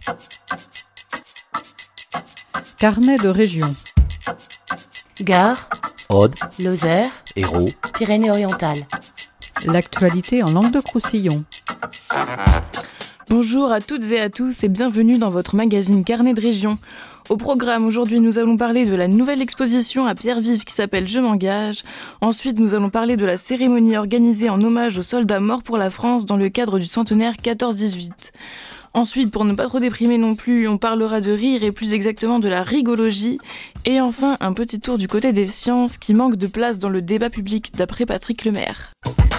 Carnet de région. Gard, Aude, Lozère, Hérault, Pyrénées-Orientales. L'actualité en Languedoc-Roussillon. Bonjour à toutes et à tous et bienvenue dans votre magazine Carnet de région. Au programme, aujourd'hui, nous allons parler de la nouvelle exposition à Pierre-Vive qui s'appelle Je m'engage. Ensuite, nous allons parler de la cérémonie organisée en hommage aux soldats morts pour la France dans le cadre du centenaire 14-18. Ensuite, pour ne pas trop déprimer non plus, on parlera de rire et plus exactement de la rigologie. Et enfin, un petit tour du côté des sciences qui manquent de place dans le débat public d'après Patrick Lemaire.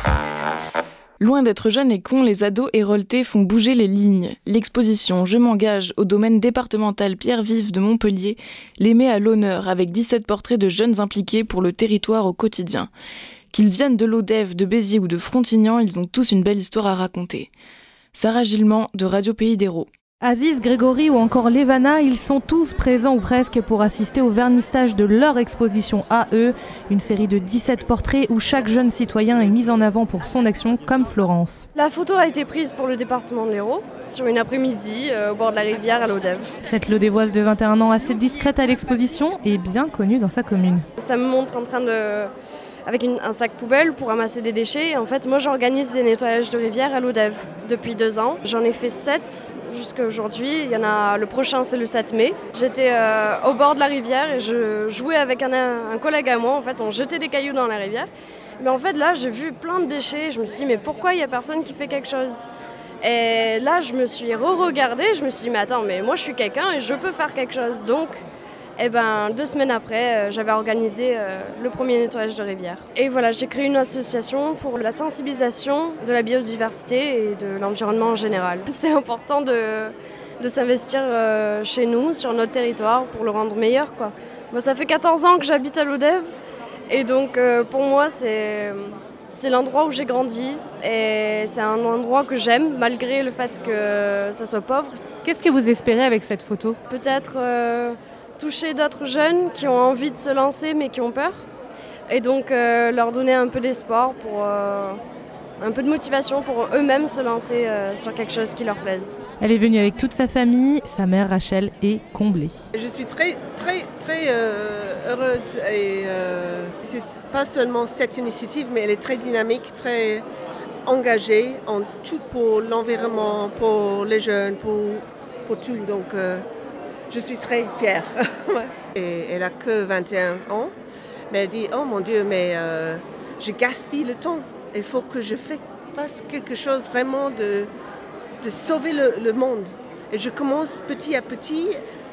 Loin d'être jeunes et cons, les ados héroltés font bouger les lignes. L'exposition Je m'engage au domaine départemental Pierre-Vive de Montpellier les met à l'honneur avec 17 portraits de jeunes impliqués pour le territoire au quotidien. Qu'ils viennent de l'Odève, de Béziers ou de Frontignan, ils ont tous une belle histoire à raconter. Sarah Gillement de Radio Pays d'Hérault. Aziz, Grégory ou encore Levana, ils sont tous présents ou presque pour assister au vernissage de leur exposition à eux, une série de 17 portraits où chaque jeune citoyen est mis en avant pour son action, comme Florence. La photo a été prise pour le département de l'Hérault, sur une après-midi au bord de la rivière à l'Odève. Cette Lodévoise de 21 ans, assez discrète à l'exposition et bien connue dans sa commune. Ça me montre en train de... avec un sac poubelle pour ramasser des déchets. En fait, moi, j'organise des nettoyages de rivières à l'Odève depuis 2 ans. J'en ai fait 7 jusqu'à aujourd'hui. Il y en a, le prochain, c'est le 7 mai. J'étais au bord de la rivière et je jouais avec un collègue à moi. En fait, on jetait des cailloux dans la rivière. Mais en fait, là, j'ai vu plein de déchets. Je me suis dit, mais pourquoi il n'y a personne qui fait quelque chose ? Et là, je me suis re-regardée. Je me suis dit, mais attends, mais moi, je suis quelqu'un et je peux faire quelque chose. Donc, 2 semaines après, j'avais organisé le premier nettoyage de rivière. Et voilà, j'ai créé une association pour la sensibilisation de la biodiversité et de l'environnement en général. C'est important de s'investir chez nous, sur notre territoire, pour le rendre meilleur, quoi. Moi, ça fait 14 ans que j'habite à l'Odève, et donc pour moi, c'est l'endroit où j'ai grandi, et c'est un endroit que j'aime, malgré le fait que ça soit pauvre. Qu'est-ce que vous espérez avec cette photo ? Peut-être... toucher d'autres jeunes qui ont envie de se lancer mais qui ont peur, et donc leur donner un peu d'espoir, pour un peu de motivation pour eux-mêmes se lancer sur quelque chose qui leur plaise. Elle est venue avec toute sa famille, sa mère Rachel est comblée. Je suis très heureuse, et c'est pas seulement cette initiative, mais elle est très dynamique, très engagée en tout pour l'environnement, pour les jeunes, pour tout. Donc je suis très fière. Et elle a que 21 ans. Mais elle dit, oh mon Dieu, mais je gaspille le temps. Il faut que je fasse quelque chose vraiment de sauver le monde. Et je commence petit à petit,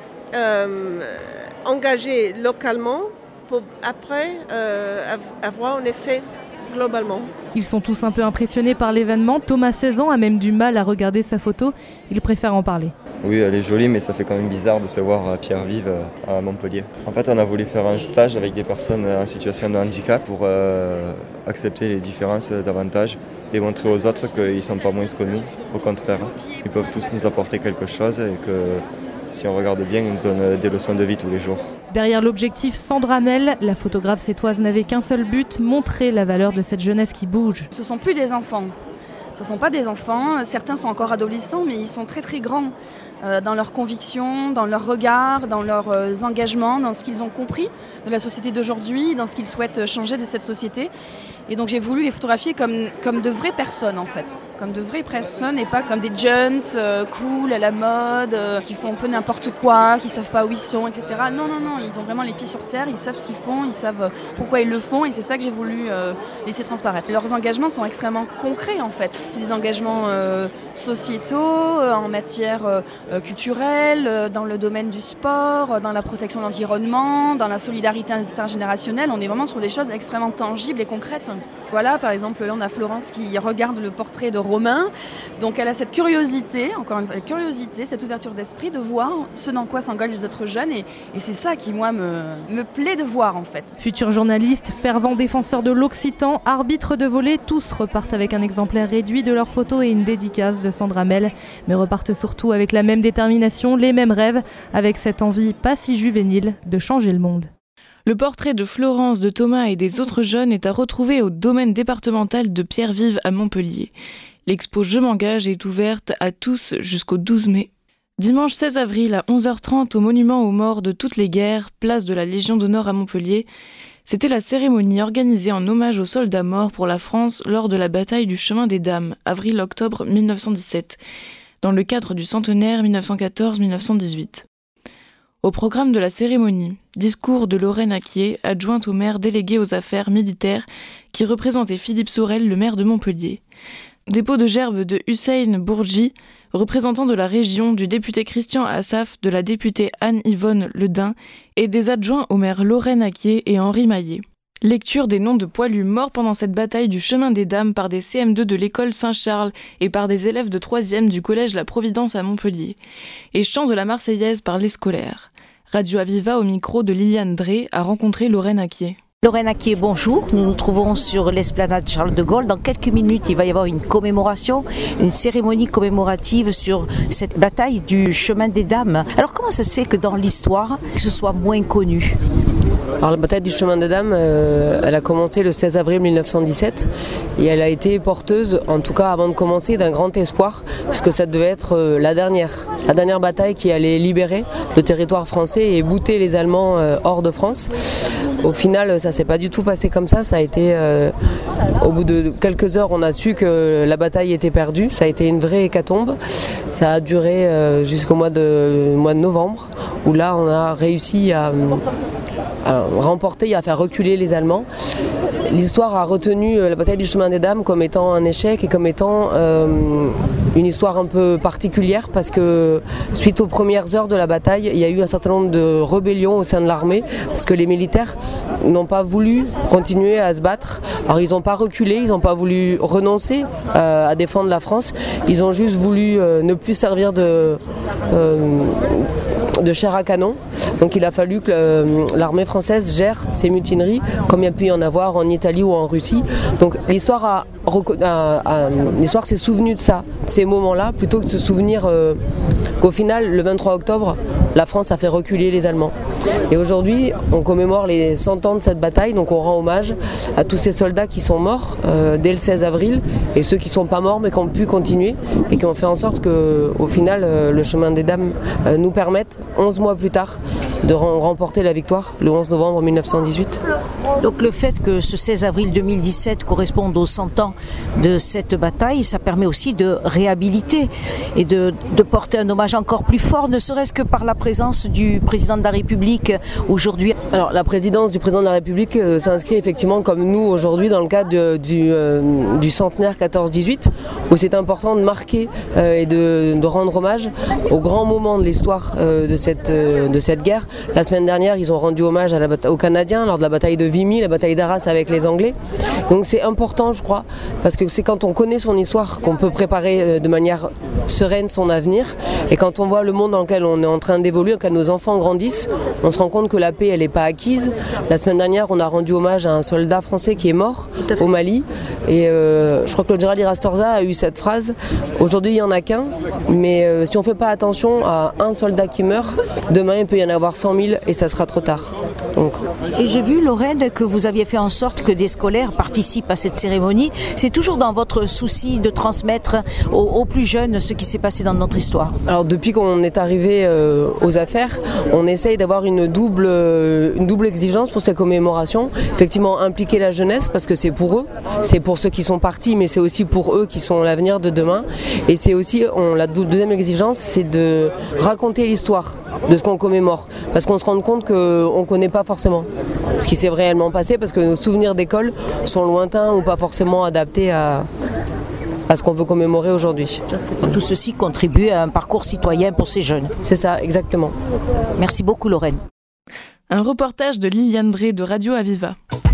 engager localement pour après avoir un effet globalement. Ils sont tous un peu impressionnés par l'événement. Thomas, 16 ans, a même du mal à regarder sa photo. Il préfère en parler. Oui, elle est jolie, mais ça fait quand même bizarre de se voir à Pierre-Vive, à Montpellier. En fait, on a voulu faire un stage avec des personnes en situation de handicap pour accepter les différences davantage et montrer aux autres qu'ils ne sont pas moins que nous. Au contraire, ils peuvent tous nous apporter quelque chose et que si on regarde bien, ils nous donnent des leçons de vie tous les jours. Derrière l'objectif Sandra Mel, la photographe sétoise n'avait qu'un seul but, montrer la valeur de cette jeunesse qui bouge. Ce ne sont plus des enfants. Ce ne sont pas des enfants, certains sont encore adolescents, mais ils sont très très grands dans leurs convictions, dans leurs regards, dans leurs engagements, dans ce qu'ils ont compris de la société d'aujourd'hui, dans ce qu'ils souhaitent changer de cette société. Et donc j'ai voulu les photographier comme de vraies personnes en fait, comme de vraies personnes et pas comme des jeunes cool à la mode, qui font un peu n'importe quoi, qui savent pas où ils sont, etc. Non, ils ont vraiment les pieds sur terre, ils savent ce qu'ils font, ils savent pourquoi ils le font, et c'est ça que j'ai voulu laisser transparaître. Leurs engagements sont extrêmement concrets en fait. C'est des engagements sociétaux, en matière culturelle, dans le domaine du sport, dans la protection de l'environnement, dans la solidarité intergénérationnelle. On est vraiment sur des choses extrêmement tangibles et concrètes. Voilà, par exemple, là on a Florence qui regarde le portrait de Romain, donc elle a cette curiosité, encore une fois, cette ouverture d'esprit de voir ce dans quoi s'engagent les autres jeunes, et c'est ça qui, moi, me plaît de voir en fait. Futurs journalistes, fervents défenseurs de l'occitan, arbitres de volley, tous repartent avec un exemplaire réduit de leurs photos et une dédicace de Sandra Mel, mais repartent surtout avec la même détermination, les mêmes rêves, avec cette envie pas si juvénile de changer le monde. Le portrait de Florence, de Thomas et des autres jeunes est à retrouver au domaine départemental de Pierre-Vive à Montpellier. L'expo Je m'engage est ouverte à tous jusqu'au 12 mai. Dimanche 16 avril à 11h30 au monument aux morts de toutes les guerres, place de la Légion d'honneur à Montpellier, c'était la cérémonie organisée en hommage aux soldats morts pour la France lors de la bataille du Chemin des Dames, avril-octobre 1917, dans le cadre du centenaire 1914-1918. Au programme de la cérémonie, discours de Lorraine Acquier, adjointe au maire délégué aux affaires militaires, qui représentait Philippe Sorel, le maire de Montpellier. Dépôt de gerbes de Hussein Bourgi, représentant de la région, du député Christian Assaf, de la députée Anne-Yvonne Ledin et des adjoints au maire Lorraine Acquier et Henri Maillet. Lecture des noms de poilus morts pendant cette bataille du Chemin des Dames par des CM2 de l'école Saint-Charles et par des élèves de 3e du collège La Providence à Montpellier. Et chant de la Marseillaise par les scolaires. Radio Aviva au micro de Liliane Drey a rencontré Lorraine Acquier. Lorraine Acquier, bonjour. Nous nous trouvons sur l'esplanade Charles de Gaulle. Dans quelques minutes, il va y avoir une commémoration, une cérémonie commémorative sur cette bataille du Chemin des Dames. Alors comment ça se fait que dans l'histoire, ce soit moins connu ? Alors la bataille du Chemin des Dames, elle a commencé le 16 avril 1917 et elle a été porteuse, en tout cas avant de commencer, d'un grand espoir, puisque ça devait être la dernière bataille qui allait libérer le territoire français et bouter les Allemands hors de France. Au final, ça s'est pas du tout passé comme ça. Ça a été, au bout de quelques heures, on a su que la bataille était perdue. Ça a été une vraie hécatombe. Ça a duré jusqu'au mois de novembre, où là, on a réussi à remporter et à faire reculer les Allemands. L'histoire a retenu la bataille du Chemin des Dames comme étant un échec et comme étant une histoire un peu particulière parce que suite aux premières heures de la bataille, il y a eu un certain nombre de rébellions au sein de l'armée parce que les militaires n'ont pas voulu continuer à se battre. Alors ils n'ont pas reculé, ils n'ont pas voulu renoncer à défendre la France, ils ont juste voulu ne plus servir de chair à canon. Donc il a fallu que l'armée française gère ces mutineries comme il y a pu y en avoir en Italie ou en Russie. Donc l'histoire s'est souvenue de ça, de ces moments-là, plutôt que de se souvenir qu'au final, le 23 octobre, la France a fait reculer les Allemands. Et aujourd'hui, on commémore les 100 ans de cette bataille, donc on rend hommage à tous ces soldats qui sont morts dès le 16 avril et ceux qui ne sont pas morts mais qui ont pu continuer et qui ont fait en sorte qu'au final, le Chemin des Dames nous permette, 11 mois plus tard, de remporter la victoire le 11 novembre 1918. Donc le fait que ce 16 avril 2017 corresponde aux 100 ans de cette bataille, ça permet aussi de réhabiliter et de porter un hommage encore plus fort, ne serait-ce que par la présence du président de la République aujourd'hui. Alors la présidence du président de la République s'inscrit effectivement comme nous aujourd'hui dans le cadre du centenaire 14-18 où c'est important de marquer et de rendre hommage aux grands moments de l'histoire de cette guerre. La semaine dernière, ils ont rendu hommage aux Canadiens lors de la bataille de Vimy, la bataille d'Arras avec les Anglais. Donc c'est important, je crois, parce que c'est quand on connaît son histoire qu'on peut préparer de manière sereine son avenir. Et quand on voit le monde dans lequel on est en train d'évoluer, dans lequel nos enfants grandissent, on se rend compte que la paix, elle n'est pas acquise. La semaine dernière, on a rendu hommage à un soldat français qui est mort au Mali. Et je crois que le général Irastorza a eu cette phrase. Aujourd'hui, il n'y en a qu'un, mais si on ne fait pas attention à un soldat qui meurt, demain, il peut y en avoir 100 000 et ça sera trop tard. Donc. Et j'ai vu, Lorraine, que vous aviez fait en sorte que des scolaires participent à cette cérémonie. C'est toujours dans votre souci de transmettre aux plus jeunes ce qui s'est passé dans notre histoire. Alors depuis qu'on est arrivé aux affaires, on essaye d'avoir une double exigence pour ces commémorations. Effectivement, impliquer la jeunesse parce que c'est pour eux, c'est pour ceux qui sont partis, mais c'est aussi pour eux qui sont l'avenir de demain. Et c'est aussi, la deuxième exigence, c'est de raconter l'histoire de ce qu'on commémore. Parce qu'on se rend compte qu'on ne connaît pas forcément ce qui s'est réellement passé parce que nos souvenirs d'école sont lointains ou pas forcément adaptés à ce qu'on veut commémorer aujourd'hui. Tout ceci contribue à un parcours citoyen pour ces jeunes. C'est ça, exactement. Merci beaucoup, Lorraine. Un reportage de Liliane Drey de Radio Aviva.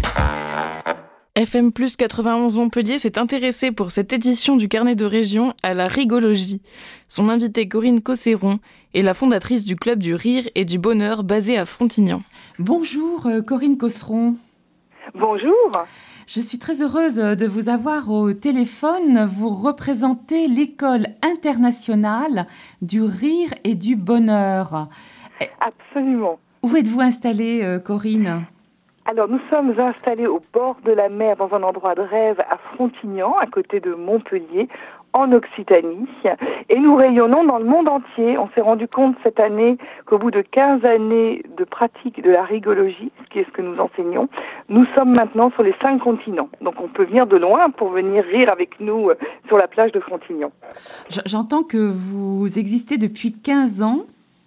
FM+ 91 Montpellier s'est intéressé pour cette édition du Carnet de Région à la rigologie. Son invitée Corinne Cosséron est la fondatrice du Club du Rire et du Bonheur basé à Frontignan. Bonjour Corinne Cosséron. Bonjour. Je suis très heureuse de vous avoir au téléphone. Vous représentez l'École internationale du rire et du bonheur. Absolument. Où êtes-vous installée, Corinne ? Alors, nous sommes installés au bord de la mer, dans un endroit de rêve à Frontignan, à côté de Montpellier, en Occitanie et nous rayonnons dans le monde entier. On s'est rendu compte cette année qu'au bout de 15 années de pratique de la rigologie, ce qui est ce que nous enseignons, nous sommes maintenant sur les 5 continents. Donc on peut venir de loin pour venir rire avec nous sur la plage de Frontignan. J'entends que vous existez depuis 15 ans.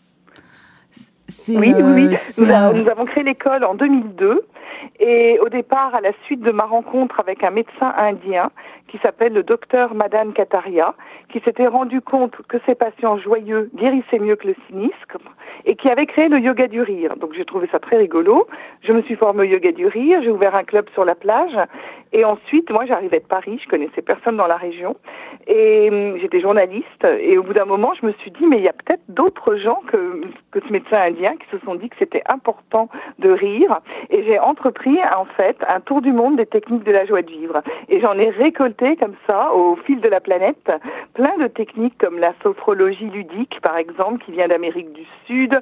Oui. Nous avons créé l'école en 2002 et au départ, à la suite de ma rencontre avec un médecin indien qui s'appelle le docteur Madan Kataria, qui s'était rendu compte que ses patients joyeux guérissaient mieux que le cynisme et qui avait créé le yoga du rire. Donc j'ai trouvé ça très rigolo. Je me suis formée au yoga du rire, j'ai ouvert un club sur la plage et ensuite, moi j'arrivais de Paris, je connaissais personne dans la région et j'étais journaliste et au bout d'un moment, je me suis dit mais il y a peut-être d'autres gens que ce médecin indien qui se sont dit que c'était important de rire et j'ai entrepris en fait un tour du monde des techniques de la joie de vivre et j'en ai récolté comme ça au fil de la planète plein de techniques comme la sophrologie ludique par exemple qui vient d'Amérique du Sud,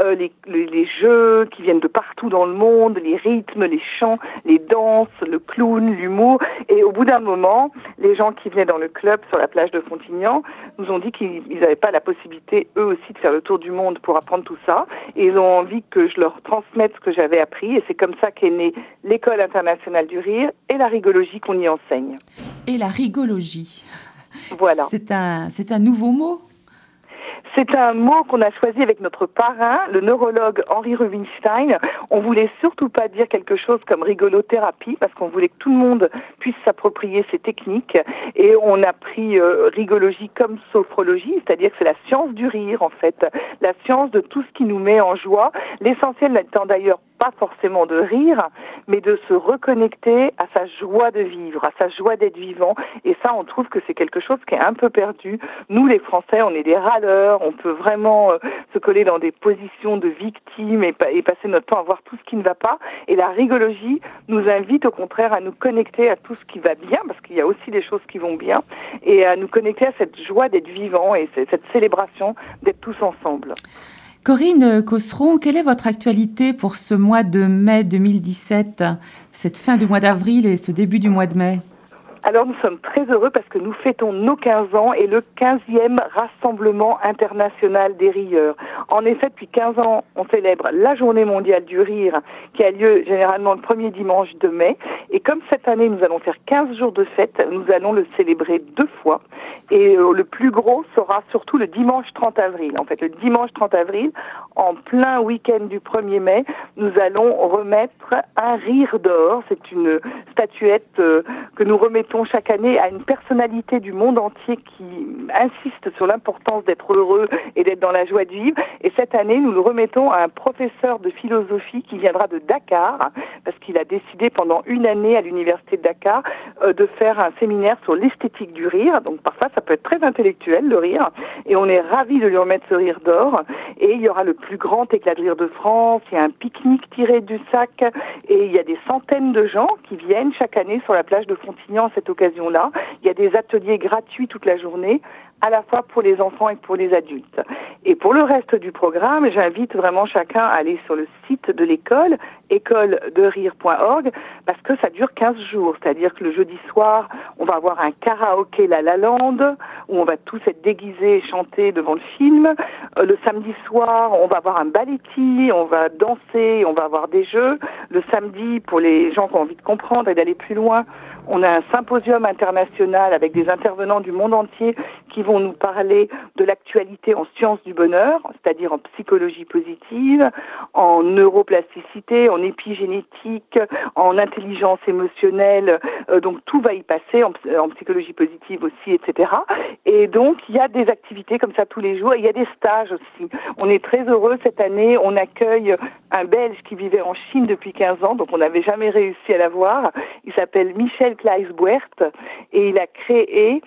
les jeux qui viennent de partout dans le monde, les rythmes, les chants, les danses, le clown, l'humour et au bout d'un moment les gens qui venaient dans le club sur la plage de Frontignan nous ont dit qu'ils n'avaient pas la possibilité eux aussi de faire le tour du monde pour apprendre tout ça et ils ont envie que je leur transmette ce que j'avais appris et c'est comme ça qu'est née l'école internationale du rire et la rigologie qu'on y enseigne. Et la rigologie. Voilà. C'est un nouveau mot. C'est un mot qu'on a choisi avec notre parrain, le neurologue Henri Rubinstein. On voulait surtout pas dire quelque chose comme rigolothérapie parce qu'on voulait que tout le monde puisse s'approprier ces techniques et on a pris rigologie comme sophrologie, c'est-à-dire que c'est la science du rire en fait, la science de tout ce qui nous met en joie, l'essentiel étant d'ailleurs pas forcément de rire, mais de se reconnecter à sa joie de vivre, à sa joie d'être vivant. Et ça, on trouve que c'est quelque chose qui est un peu perdu. Nous, les Français, on est des râleurs, on peut vraiment se coller dans des positions de victimes et passer notre temps à voir tout ce qui ne va pas. Et la rigologie nous invite au contraire à nous connecter à tout ce qui va bien, parce qu'il y a aussi des choses qui vont bien, et à nous connecter à cette joie d'être vivant et cette célébration d'être tous ensemble. Corinne Cosseron, quelle est votre actualité pour ce mois de mai 2017, cette fin du mois d'avril et ce début du mois de mai ? Alors nous sommes très heureux parce que nous fêtons nos 15 ans et le 15e Rassemblement international des rieurs. En effet, depuis 15 ans, on célèbre la Journée mondiale du rire qui a lieu généralement le premier dimanche de mai. Et comme cette année, nous allons faire 15 jours de fête, nous allons le célébrer 2 fois. Et le plus gros sera surtout le dimanche 30 avril. En fait, le dimanche 30 avril, en plein week-end du 1er mai, nous allons remettre un rire d'or. C'est une statuette que nous remettons chaque année à une personnalité du monde entier qui insiste sur l'importance d'être heureux et d'être dans la joie de vivre. Et cette année, nous le remettons à un professeur de philosophie qui viendra de Dakar, parce qu'il a décidé pendant une année à l'université de Dakar de faire un séminaire sur l'esthétique du rire. Donc parfois, ça peut être très intellectuel, le rire. Et on est ravis de lui remettre ce rire d'or. Et il y aura le plus grand éclat de rire de France. Il y a un pique-nique tiré du sac. Et il y a des centaines de gens qui viennent chaque année sur la plage de Frontignan à cette occasion-là. Il y a des ateliers gratuits toute la journée, à la fois pour les enfants et pour les adultes. Et pour le reste du programme, j'invite vraiment chacun à aller sur le site de l'école, écolederiire.org, parce que ça dure 15 jours. C'est-à-dire que le jeudi soir, on va avoir un karaoké La La Land, où on va tous être déguisés et chanter devant le film. Le samedi soir, on va avoir un balletti, on va danser, on va avoir des jeux. Le samedi, pour les gens qui ont envie de comprendre et d'aller plus loin, on a un symposium international avec des intervenants du monde entier qui vont nous parler de l'actualité en sciences du bonheur, c'est-à-dire en psychologie positive, en neuroplasticité, en épigénétique, en intelligence émotionnelle. Donc tout va y passer, en psychologie positive aussi, etc. Et donc il y a des activités comme ça tous les jours. Et il y a des stages aussi. On est très heureux cette année. On accueille un Belge qui vivait en Chine depuis 15 ans, donc on n'avait jamais réussi à l'avoir. Il s'appelle Michel Kleisbuert et il a créé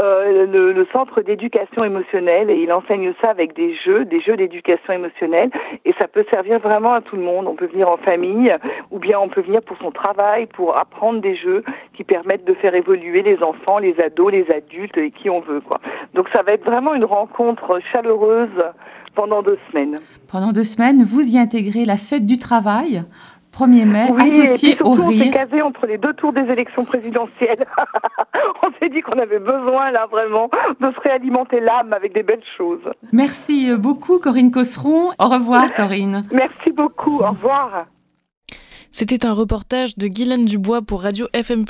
le centre d'éducation émotionnelle et il enseigne ça avec des jeux d'éducation émotionnelle et ça peut servir vraiment à tout le monde. On peut venir en famille ou bien on peut venir pour son travail, pour apprendre des jeux qui permettent de faire évoluer les enfants, les ados, les adultes et qui on veut, quoi. Donc ça va être vraiment une rencontre chaleureuse pendant 2 semaines. Pendant 2 semaines, vous y intégrez la fête du travail, 1er mai, oui, associé et puis surtout, au rire. On s'est casé entre les 2 tours des élections présidentielles. On s'est dit qu'on avait besoin, là, vraiment, de se réalimenter l'âme avec des belles choses. Merci beaucoup, Corinne Cosseron. Au revoir, Corinne. Merci beaucoup. Au revoir. C'était un reportage de Guylaine Dubois pour Radio FM+.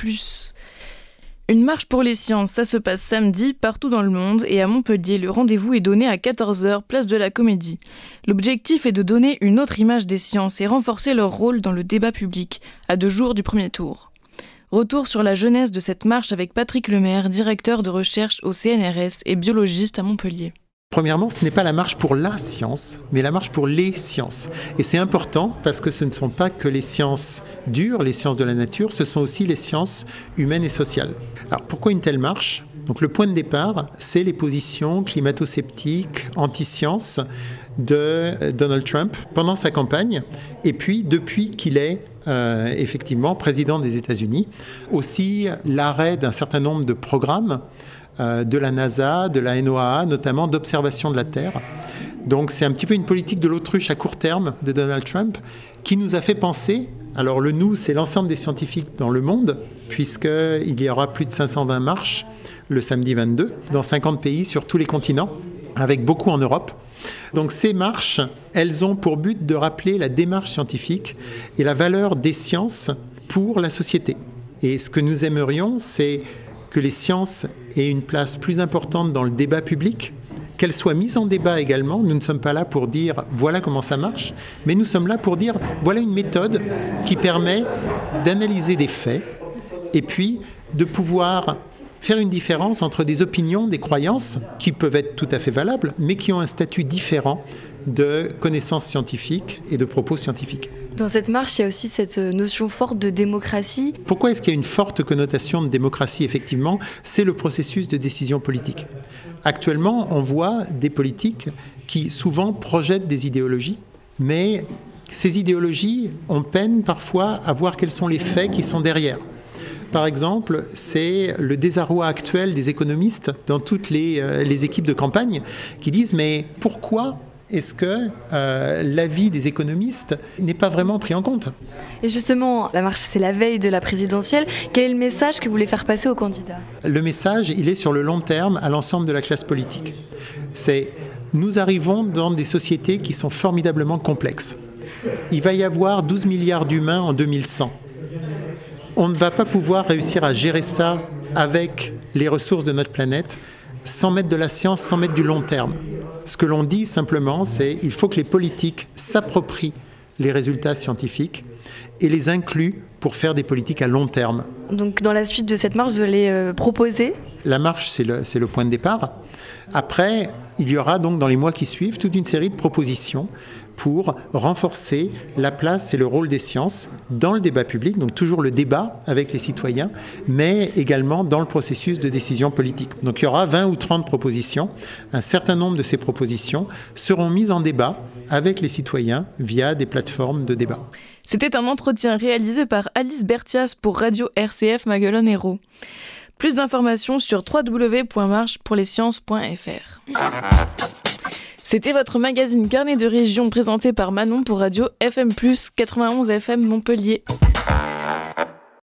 Une marche pour les sciences, ça se passe samedi partout dans le monde et à Montpellier, le rendez-vous est donné à 14h, place de la Comédie. L'objectif est de donner une autre image des sciences et renforcer leur rôle dans le débat public, à 2 jours du premier tour. Retour sur la jeunesse de cette marche avec Patrick Lemaire, directeur de recherche au CNRS et biologiste à Montpellier. Premièrement, ce n'est pas la marche pour la science, mais la marche pour les sciences. Et c'est important parce que ce ne sont pas que les sciences dures, les sciences de la nature, ce sont aussi les sciences humaines et sociales. Alors pourquoi une telle marche ? Donc le point de départ, c'est les positions climato-sceptiques, anti-sciences de Donald Trump pendant sa campagne et puis depuis qu'il est effectivement président des États-Unis. Aussi l'arrêt d'un certain nombre de programmes de la NASA, de la NOAA, notamment d'observation de la Terre. Donc c'est un petit peu une politique de l'autruche à court terme de Donald Trump qui nous a fait penser, alors le nous, c'est l'ensemble des scientifiques dans le monde, puisqu'il y aura plus de 520 marches le samedi 22, dans 50 pays sur tous les continents, avec beaucoup en Europe. Donc ces marches, elles ont pour but de rappeler la démarche scientifique et la valeur des sciences pour la société. Et ce que nous aimerions, c'est que les sciences aient une place plus importante dans le débat public, qu'elles soient mises en débat également. Nous ne sommes pas là pour dire voilà comment ça marche, mais nous sommes là pour dire voilà une méthode qui permet d'analyser des faits et puis de pouvoir faire une différence entre des opinions, des croyances qui peuvent être tout à fait valables, mais qui ont un statut différent de connaissances scientifiques et de propos scientifiques. Dans cette marche, il y a aussi cette notion forte de démocratie. Pourquoi est-ce qu'il y a une forte connotation de démocratie ? Effectivement, c'est le processus de décision politique. Actuellement, on voit des politiques qui souvent projettent des idéologies, mais ces idéologies, on peine parfois à voir quels sont les faits qui sont derrière. Par exemple, c'est le désarroi actuel des économistes dans toutes les équipes de campagne qui disent « mais pourquoi est-ce que l'avis des économistes n'est pas vraiment pris en compte ?» Et justement, la marche, c'est la veille de la présidentielle. Quel est le message que vous voulez faire passer aux candidats ? Le message, il est sur le long terme à l'ensemble de la classe politique. C'est « nous arrivons dans des sociétés qui sont formidablement complexes. Il va y avoir 12 milliards d'humains en 2100. On ne va pas pouvoir réussir à gérer ça avec les ressources de notre planète sans mettre de la science, sans mettre du long terme. Ce que l'on dit simplement, c'est qu'il faut que les politiques s'approprient les résultats scientifiques et les incluent pour faire des politiques à long terme. Donc dans la suite de cette marche, vous allez proposer ? La marche, c'est le point de départ. Après, il y aura donc dans les mois qui suivent toute une série de propositions pour renforcer la place et le rôle des sciences dans le débat public, donc toujours le débat avec les citoyens, mais également dans le processus de décision politique. Donc il y aura 20 ou 30 propositions. Un certain nombre de ces propositions seront mises en débat avec les citoyens via des plateformes de débat. C'était un entretien réalisé par Alice Berthias pour Radio RCF Maguelone Hérault. Plus d'informations sur www.marchepourlesciences.fr. C'était votre magazine Carnet de région présenté par Manon pour Radio FM+, 91 FM Montpellier.